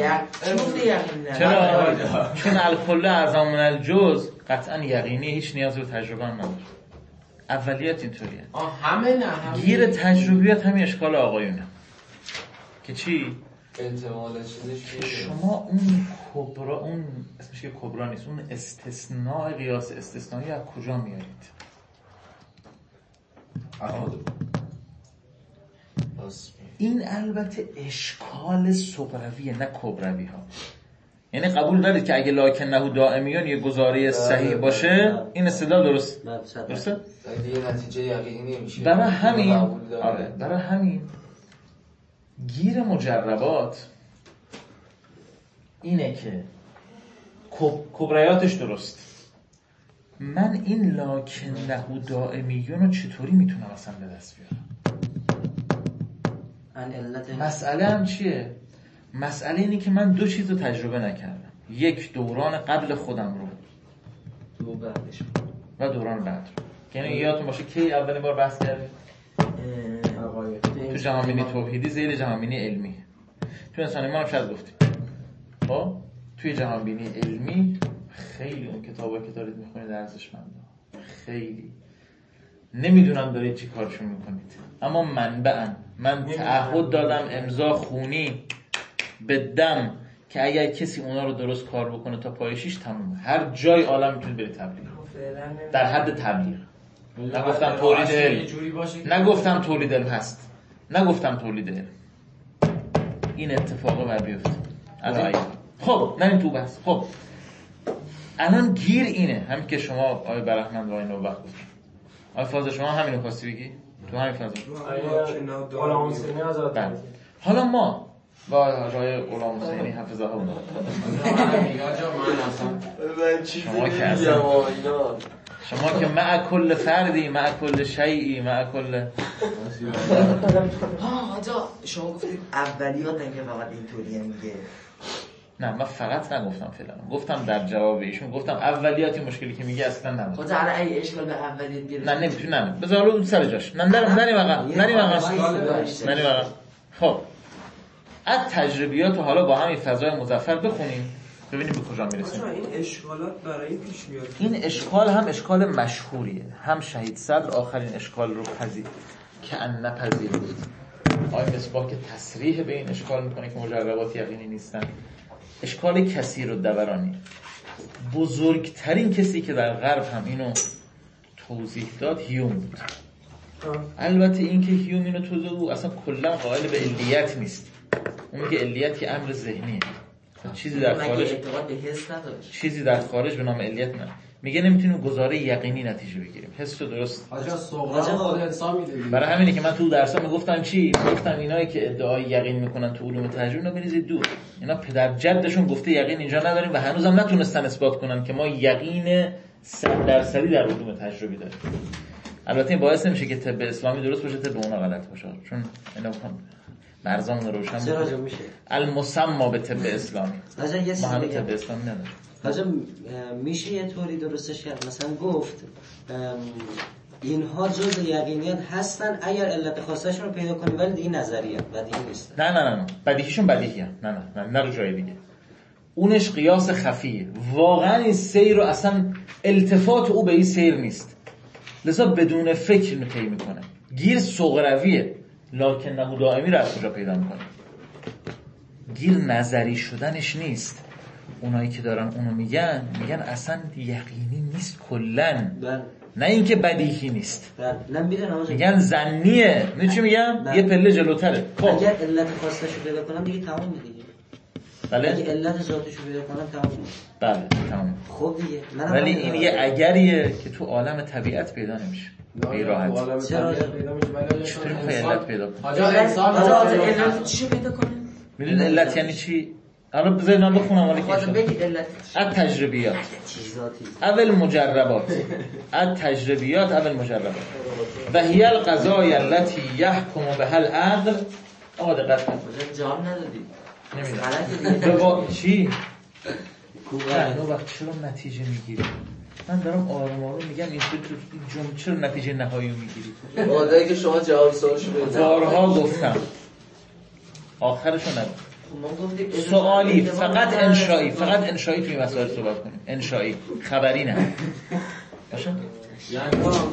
I: یقینی
A: چرا؟ چون الکل اعظم من الجز قطعا یقینی هیچ نیاز به تجربه هم نداره. اولیات اینطوریه.
F: آه همه نه همه
A: گیر تجربیات همین اشکال آقایونه که چی؟
E: احتمال چیزش
A: شما اون کبرا اون اسمش که کبرا نیست اون استثناء قیاس استثنایی از کجا میارید؟ این البته اشکال صغرویه نه کبروی ها. یعنی قبول دارید که اگه لکنه دائمیون یه گزاره صحیح باشه این استدلال درست درسته؟
E: دیگه نتیجه یقینی نمیشه.
A: برای همین آره برای همین گیر مجربات اینه که کبریاتش درست. من این لکنه دائمیون رو چطوری میتونم اصلا به دست بیارم؟ مسئله هم چیه؟ مسئله اینه که من دو چیز رو تجربه نکردم. یک دوران قبل خودم رو
I: دو بعدش
A: و دوران بعد رو. یعنی یادتون باشه کی اولین بار بحث کردیم؟ تو جهانبینی توحیدی زیر جهانبینی علمی. تو انسان ایمان هم شاید گفتیم. خب توی جهانبینی علمی خیلی اون کتابایی که دارید میخونید ارزشمنده. خیلی نمیدونم دارید چی کارشون میکنید اما منبعاً من تعهد دادم امضا خونی بدم که اگر کسی اونا رو درست کار بکنه تا پای شیش تمومه. هر جای عالم میتونید برید تبلیغ در حد تبلیغ. نگفتم تولید علم نگفتم تولید علم هست نگفتم تولید علم. این اتفاقه بر بیفته الان. خب نمیم تو بس. خب الان گیر اینه همین که شما آقای برحمند و آقای نوبخت گفتید. آقای فاضل شما همینو خواستی بگی؟ تو همین فاضل
F: غلام حسینی آزاد.
A: حالا ما با آقای غلام حسینی حفظه الله شما که اصلا شما که مع کل فردی مع کل شیئی مع کل
I: ها آجا شما گفتید اولیات نگه فقط اینطوریه میگه.
A: نه من فقط نگفتم فعلا، گفتم در جواب ایشون گفتم اولیاتی مشکلی که میگه اصلا نداره.
I: خب حالا ای اشکال به اولیت گیره
A: نه نمیتونی نه بذار اون سر جاش. نه نریم نریم واقعا نریم واقعا نریم واقعا. خب از تجربیات رو حالا با همین فضای مظفر بخونیم ببینیم به کجا میرسیم.
D: این اشکالات برای این پیش میاد.
A: این اشکال هم اشکال مشهوریه، هم شهید صدر آخرین اشکال رو پذیر که ان نپذیر بود. آقای مصباح که تصریح به این اشکال میکنه که مجربات یقینی نیستن. اشکال کثیر و دورانی. بزرگترین کسی که در غرب هم اینو توضیح داد هیوم بود. البته این که هیوم اینو توضیح داد اصلا کلا قائل به علیت نیست. اون میگه علیت که امر ذهنیه، چیزی در خارج چیزی در خارج به نام علیت نه. میگه نمیتونیم گزاره یقینی نتیجه بگیریم. حس تو درست
F: حاجا صغرا خود انسان میده.
A: برای همینه که من تو درسام میگفتم چی؟ گفتم اینایی که ادعای یقین میکنن تو علوم تجربه رو بریزید دور. اینا پدر جدشون گفته یقین اینجا نداریم و هنوزم نتونستن اثبات کنن که ما یقین صد درصدی در علوم تجربی داریم. البته این باعث نمیشه که طب اسلامی درست باشه طب اونا غلط باشه، چون اینا بخوام مرزان روشن
C: چرا میشه
A: المسمى به طب اسلامی ما همه طب اسلامی نداریم.
C: حاجا میشه یه طوری درستش کرد مثلا گفت اینها جزء یقینیات هستن اگر علت خاصشون رو پیدا کنی، ولی دیگه نظریه بدیهی نیست.
A: نه نه نه بدیهیشون بدیهیه. نه نه نه نه رو جای دیگه. اونش قیاس خفیه. واقعا این سیر رو اصلا التفات او به این سیر نیست، لذا بدون فکر پی میکنه. گیر صغرویه لکن نه دائمی رو از کجا پیدا میکنه؟ گیر نظری شدنش نیست. اونایی که دارن اونو میگن میگن اصلا یقینی نیست کلن، نه اینکه بدیهی نیست.
C: نه میدونم
A: میگن ظنیه. میدونی چی میگم؟ یه پله جلوتره. خب
C: اگر علت خاصشو پیدا کنم دیگه تمام دیگه.
A: بله
C: اگه علت ذاتشو پیدا کنم تمام.
A: بله تمام.
C: خب دیگه
A: ولی این یه اگریه که تو عالم طبیعت پیدا نمیشه. این راحت.
C: چرا
A: چطوری میخوای علت پیدا کنی؟
F: حاجا انسان
I: علت چی پیدا کنه؟
A: میدونی علت یعنی چی؟ الان بذارید من بخونم ولی
I: خواستم بگید علت
A: از تجربیات اول مجربات از تجربیات اول مجربات و هی القضای التي يحكم بها العقل. آقا دقت کن
I: جواب ندادی.
A: نمیدونم بابا چی؟ نه نو وقت چرا نتیجه میگیری؟ من دارم آروم آروم میگم این جمله چرا نتیجه نهایی میگیری؟
E: وادایی که شما جواب سوالشو بدید.
A: بارها گفتم آخرشو نگو. سوالی فقط انشایی، فقط انشایی توی مسائل صحبت کنیم. انشایی خبری نه باشه؟
D: یعنی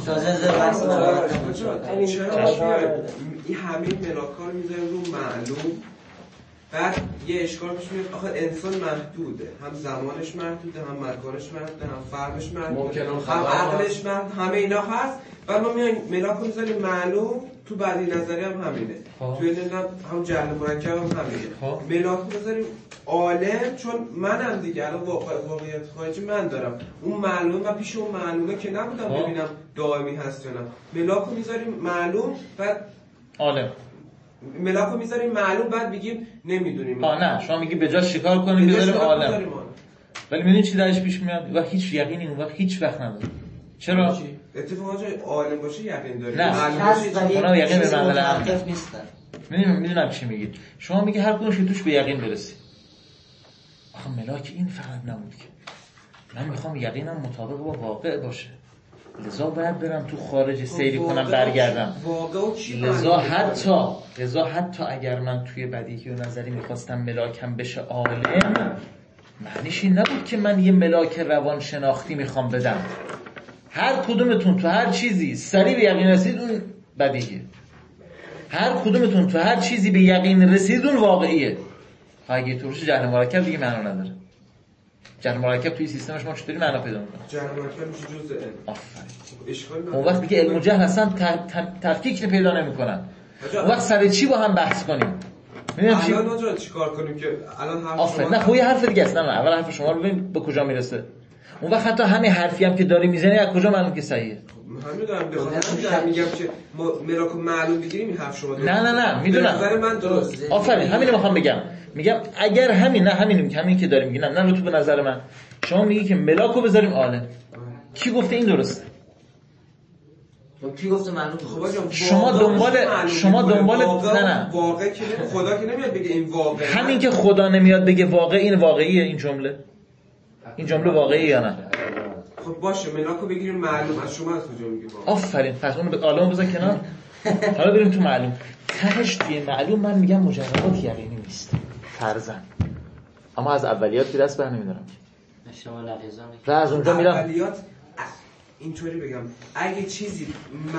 D: چرا این همه ملاک‌ها رو میذاریم رو معلوم، بعد یه اشکال پیش میاد آخه انسان محدوده، هم زمانش محدوده، هم مکانش محدوده، هم فهمش محدوده، هم عقلش محدود، همه اینا هست. بعد ما میایم ملاک رو میذاریم معلوم، تو بعضی نظری هم همینه، توی نظام هم جعل مرکب هم همینه. ملاک رو میذاریم عالم، چون منم دیگه الان واقعیت خارجی من دارم، اون معلوم و پیش اون معلومه که نبودم ببینم دائمی هست یا نه. ملاک رو میذاریم معلوم، بعد
A: عالم.
D: ملاک رو میذاریم معلوم، بعد میگیم نمیدونیم.
A: آه نه شما میگی به جا شکار کنیم بذاریم عالم، ولی میدونی چی درش پیش میاد و هیچ یقینی اون وقت هیچ وقت نداره. چرا؟
D: اتفاقا جای عالم باشه یقین داریم.
A: نه اونا یقین به منزله هم نیستن. میدونم میدونم چی میگید. شما میگی هر کدومش توش به یقین برسی. آخه ملاک این فقط نبود که من میخوام یقینم مطابق با واقع باشه، لذا باید برم تو خارج سیری کنم برگردم. لذا حتی لذا حتی اگر من توی بدیهی و نظری میخواستم ملاکم بشه عالم، معنیش این نبود که من یه ملاک روان شناختی میخوام بدم. هر کدومتون تو هر چیزی سریع به یقین رسید اون بدیهیه، هر کدومتون تو هر چیزی به یقین رسید اون واقعیه. اگه تو روش جهل مرکب دیگه معنا نداره. جهل مرکب توی سیستمش ما چطوری معنا پیدا میکنه؟
D: جهل مرکب میشه جزء علم.
A: آفرین. اون وقت دیگه علم و جهل اصلا تفکیک پیدا نمیکنن. اون وقت سر چی با هم بحث کنیم؟
D: میدونم چی الان اونجا چیکار کنیم که الان حرف
A: آفرین. نه خب یه حرف دیگه است. نه اول حرف شما رو ببین به کجا میرسه. اون وقت حتی همین حرفی هم که داری میزنی از کجا معلوم که صحیحه؟
D: همین دارم بخوام میگم که ما ملاک معلوم بگیریم این حرف شما درست.
A: نه نه نه میدونم.
D: نظر من درست.
A: آفرین همین رو میخوام بگم. میگم اگر همین نه همین همین که داری میگی نه نه رو تو به نظر من شما میگی که ملاکو بذاریم عالم. کی گفته این درسته؟
I: کی گفته معلوم؟
D: خب
A: شما دنبال شما دنبال نه نه
D: واقع که خدا که نمیاد بگه این واقعه.
A: همین که خدا نمیاد بگه واقع، این واقعیه این جمله؟ این جمله واقعیه یا نه؟
D: خب باشه ملاکو بگیریم معلوم. از شما از کجا میگی واقعا؟
A: آفرین. پس اون عالمو بذار کنار. حالا بریم تو معلوم. تهش توی معلوم من میگم مجربات یقینی نیست فرضاً، اما از اولیات که دست بر نمیدارم
B: شما نقیضان
A: و از اونجا میرم
D: اولیات. اینطوری بگم اگه چیزی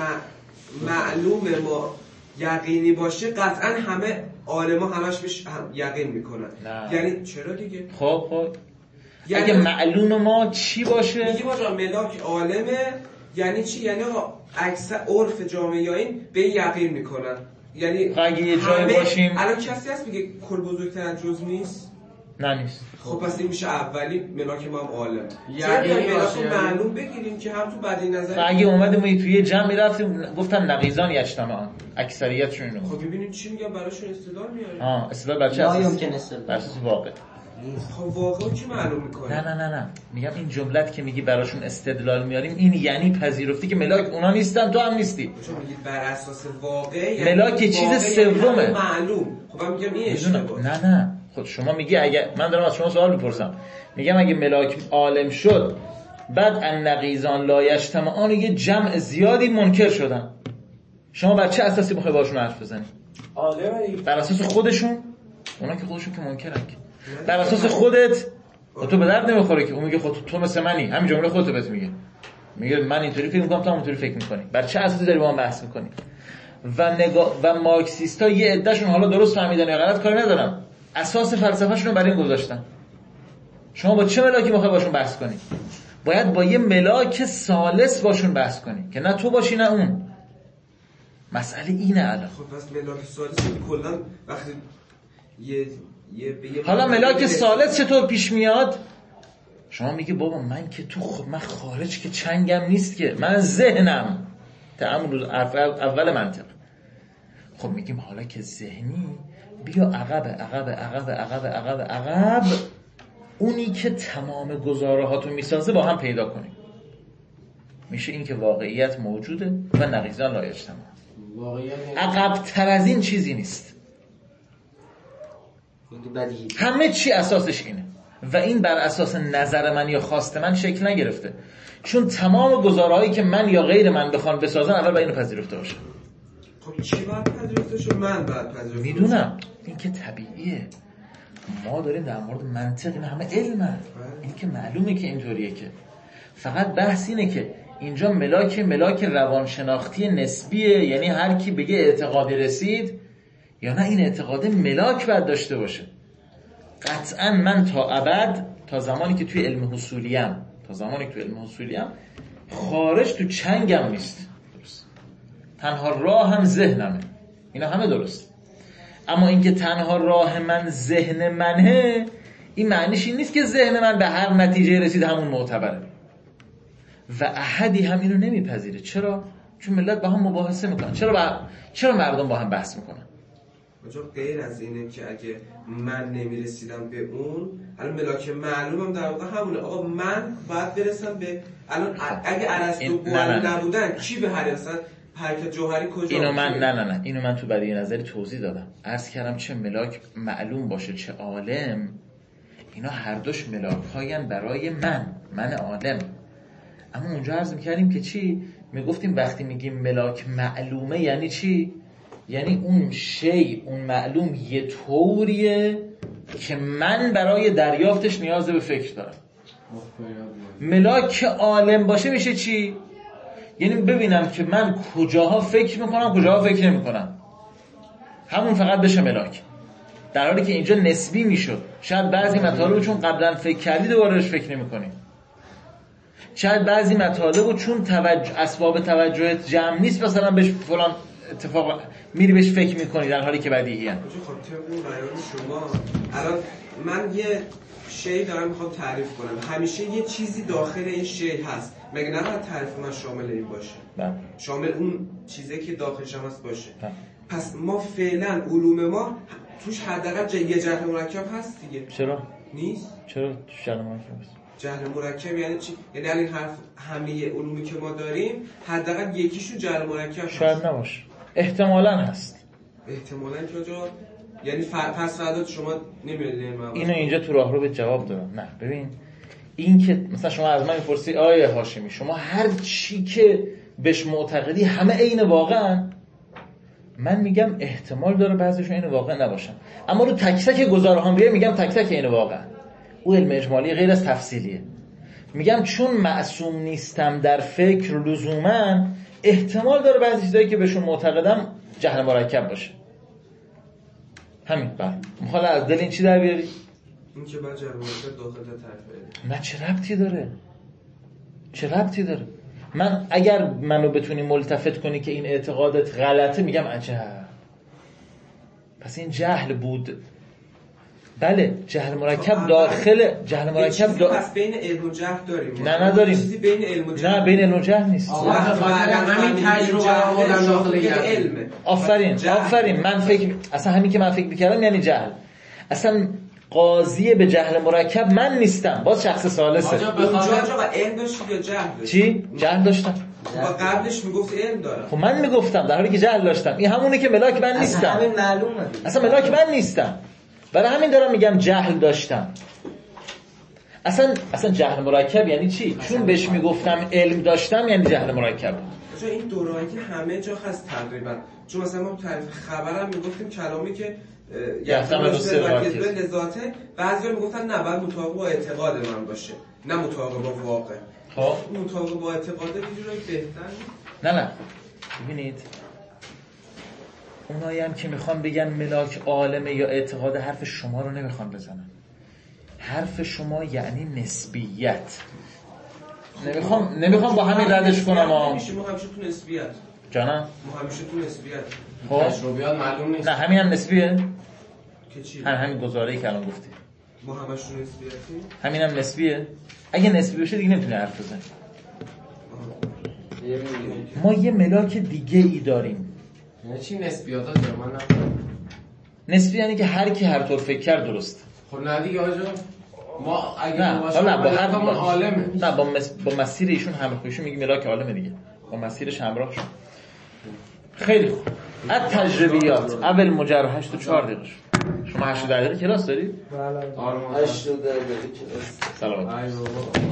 D: معلومه ما یقینی باشه قطعا همه عالما همش بهش هم یقین میکنن. یعنی چرا دیگه؟
A: خب خب یعنی اگه معلوم ما چی باشه؟
D: میگی ما جا ملاک عالمه یعنی چی؟ یعنی اکثر عرف جامعه این به یقین میکنن. یعنی
A: اگه یه جای باشیم
D: الان کسی هست میگه کل بزرگتر از جز نیست؟
A: نه نیست.
D: خب پس این میشه اولی ملاک ما هم عالم. یعنی ملاک معلوم بگیریم که هم تو بدی نظر.
A: اگه اومدیم توی یه جمعی رفتیم گفتن نقیضان یجتمعان، اکثریتشون اینو.
D: خب ببینید چی میگن براشون استدلال میارن.
A: اه استدلال بر چه
B: اساس؟ لا یمکن استدلال.
A: بر اساس واقع.
D: خب واقعا چی معلوم میکنه؟
A: نه نه نه نه میگم این جملت که میگی براشون استدلال میاریم این یعنی پذیرفتی که ملاک اونا نیستن تو هم نیستی.
D: چون میگید بر اساس واقع یعنی
A: ملاک چیز سومه.
D: معلوم. خب من میگم این اشتباهه.
A: نه نه خود شما میگی اگه من دارم از شما سوال میپرسم، میگم اگه ملاک عالم شد بعد النقیضان لا یجتمعان یه جمع زیادی منکر شدن، شما بر چه اساسی میخوای باشون حرف بزنی؟
D: عالمه
A: بر اساس خودشون؟ اونا که خودشون که منکرن. بر اساس خودت تو به درد نمیخوره که اون میگه خود تو مثل منی، همین جمله خودت بهت میگه، میگه من اینطوری فکر میکنم تو اونطوری فکر میکنی. بر چه اساسی داری با من بحث میکنی؟ و نگاه و مارکسیستا یه عدهشون حالا درست فهمیدن یا غلط کاری ندارن، اساس فلسفه‌شون رو برای این گذاشتن. شما با چه ملاکی میخوای باشون بحث کنی؟ باید با یه ملاک ثالث باشون بحث کنی که نه تو باشی نه اون. مسئله اینه الان.
D: خب پس ملاک ثالث کلا وقتی یه یه
A: حالا ملاک ثالث چطور پیش میاد؟ شما میگی بابا من که تو خب من خارج که چنگم نیست که، من ذهنم تعامل اول منطق. خب میگیم حالا که ذهنی بیا عقب عقب عقب عقب عقب عقب اونی که تمام گزارهاتو میسازه با هم پیدا کنیم. میشه این که واقعیت موجوده و نقیضان لا یجتمع. عقب تر از این چیزی نیست. همه چی اساسش اینه و این بر اساس نظر من یا خواست من شکل نگرفته، چون تمام گزارهایی که من یا غیر من بخوان بسازن اول باید اینو پذیرفته باشه.
D: خب چی باید پذیرفته شد؟ من باید پذیرفته
A: میدونم این که طبیعیه، ما داریم در مورد منطق، این همه علمه، این که معلومه که اینطوریه، که فقط بحث اینه که اینجا ملاک ملاک روانشناختی نسبیه، یعنی هر کی بگه اعتقادی رسید یا نه این اعتقاد ملاک باید داشته باشه. قطعا من تا ابد، تا زمانی که توی علم حصولیم تا زمانی که توی علم حصولیم خارج تو چنگم نیست. درست. تنها راه هم ذهنمه، اینا همه درست. اما اینکه تنها راه من ذهن منه، این معنیش این نیست که ذهن من به هر نتیجه رسید همون معتبره. و احدی هم اینو نمیپذیره. چرا؟ چون ملت با هم مباحثه میکنن. چرا با... چرا مردم با هم بحث میکنن؟
D: آجا غیر از اینه که اگه من نمیرسیدم به اون، الان ملاک معلومم در واقع همونه. آقا من باید برسم به الان اگه ارسطو بوهری نبودن کی به هر اصلا حرکت جوهری کجا؟
A: اینو من نه نه نه اینو من تو بدیهی نظری توضیح دادم. عرض کردم چه ملاک معلوم باشه چه عالم، اینا هر دوش ملاک هاین برای من من عالم. اما اونجا عرض میکردیم که چی؟ میگفتیم وقتی میگیم ملاک معلومه یعنی چی؟ یعنی اون شی اون معلوم یه طوریه که من برای دریافتش نیاز به فکر دارم. ملاک عالم باشه میشه چی؟ یعنی ببینم که من کجاها فکر میکنم کجاها فکر نمیکنم، همون فقط بشه ملاک. در حالی که اینجا نسبی میشد، شاید بعضی مطالب چون قبلا فکر کردی دوبارهش فکر نمیکنی، شاید بعضی مطالب چون توجه اسباب توجهت جمع نیست مثلا بهش فلان اتفاق میری بهش فکر میکنی در حالی که بدیهی ان.
D: خب طبق اون بیان شما الان من یه شی دارم میخوام تعریف کنم، همیشه یه چیزی داخل این شی هست، مگه نباید تعریف من شامل این باشه؟
A: بله.
D: شامل اون چیزی که داخلش هم هست باشه.
A: بله.
D: پس ما فعلا علوم ما توش حداقل یه جهت مرکب هست دیگه.
A: چرا؟
D: نیست؟
A: چرا توش جهت مرکب هست؟
D: جهل مرکب یعنی چی؟ یعنی الان حرف همه علومی که ما داریم حداقل یکیشون جهل مرکب
A: شاید نباشه، احتمالاً هست.
D: احتمالاً که جا یعنی فر... پس فردا شما نمی‌دونید
A: اینو اینجا تو راهرو به جواب دادم. نه ببین این که مثلا شما از من می‌پرسی آیه هاشمی شما هر چی که بهش معتقدی همه عین واقعاً، من میگم احتمال داره بعضیشون عین واقع نباشن، اما رو تک تک گزاره ها بیام میگم تک تک عین واقع. او علم اجمالی غیر از تفصیلیه. میگم چون معصوم نیستم در فکر لزوما، احتمال داره بعضی چیزایی که بهشون معتقدم جهل مرکب باشه. همین. بله میخواد از دل این چی در بیاری؟
D: این که بعد جهل مرکب داخل تعریف.
A: نه چه ربطی داره؟ چه ربطی داره؟ من اگر منو بتونی ملتفت کنی که این اعتقادت غلطه میگم عجب، پس این جهل بود. بله جهل مرکب داخل جهل مرکب دا...
D: پس بین علم و جهل داریم.
A: نه نداریم.
D: چیزی بین علم و جهل.
A: نه بین علم و جهل نیست.
F: آقا همین تجربه آوردن داخل
D: علم.
A: آفرین آفرین. من فکر اصلا همین که من فکر می‌کردم یعنی جهل. اصلا قاضی به جهل مرکب من نیستم، باز شخص ثالثه.
D: اونجا آقا علم داشتی یا جهل داشتی؟
A: چی؟ جهل داشتم.
D: خب قبلش میگفت علم دارم.
A: خب من میگفتم در حالی که جهل داشتم. این همونه که ملاک من نیستم.
I: اصلا همین معلومه.
A: اصلا ملاک من نیستم. برای همین دارم میگم جهل داشتم. اصلا اصلا جهل مرکب یعنی چی؟ چون بهش میگفتم علم داشتم یعنی جهل مرکب.
D: چون این دورایی که همه جا هست تقریبا. چون مثلا ما تعریف خبرم میگفتیم کلامی که
A: یحتمل
D: به لذاته، بعضیا میگفتن نه باید مطابق با اعتقاد من باشه، نه مطابق با واقع.
A: خب
D: مطابق با اعتقاد یه جورایی بهتر.
A: نه نه ببینید اونایی هم که میخوان بگن ملاک عالمه یا اعتقاد، حرف شما رو نمیخوان بزنن. حرف شما یعنی نسبیت. نمیخوام نمیخوام با همین ردش کنم. ما
D: همیشه ما همیشه تو نسبیت.
A: جانم
D: ما همیشه تو نسبیت.
A: خب
F: تجربیات معلوم نیست.
A: نه همین هم نسبیه.
D: که چی؟
A: هم همین گزاره‌ای که الان گفتی.
D: ما همش تو نسبیتی.
A: همین هم نسبیه. اگه نسبی بشه دیگه نمیتونی حرف بزنی. ما یه ملاک دیگه ای داریم.
F: یعنی چی نسبیات ها داره؟ من نفهم.
A: نسبی یعنی که هر کی هر طور فکر کرد درست.
F: خب نه دیگه آجا ما اگه
A: نه
F: باشه
A: نه با هر
F: با عالمه.
A: نه با مس... با مسیر ایشون همراهیشون میگه ملاک عالمه دیگه. با مسیرش همراه شد. خیلی خوب. از تجربیات اول مجرد هشت و چهار دقیقه. شما هشت و ده دقیقه کلاس دارید؟
G: بله.
F: آرمان
E: هشت و ده دقیقه کلاس.
A: سلامت.
F: ای بابا